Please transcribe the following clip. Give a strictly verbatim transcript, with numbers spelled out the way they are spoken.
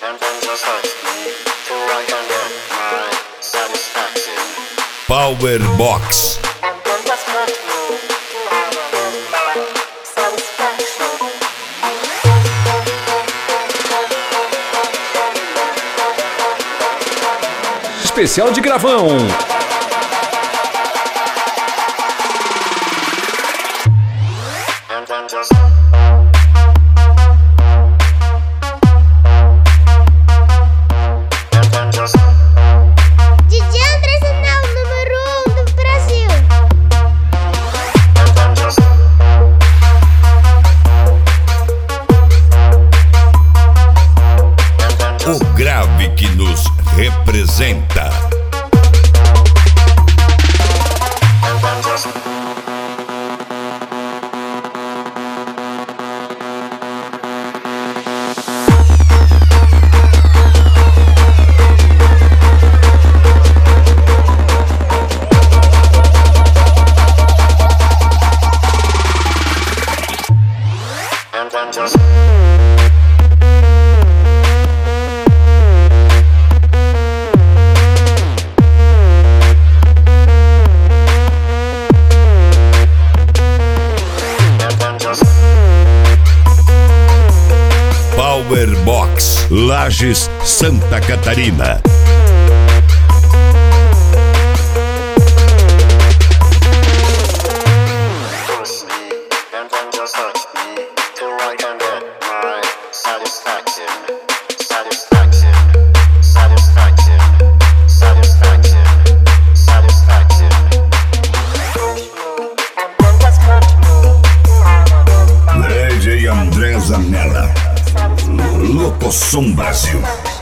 Power Box. Especial de gravão. D J André Zanel, número um do Brasil. O grave que nos representa. Power Box, Lages, Santa Catarina. D J André Zanella, Locosom Brasil.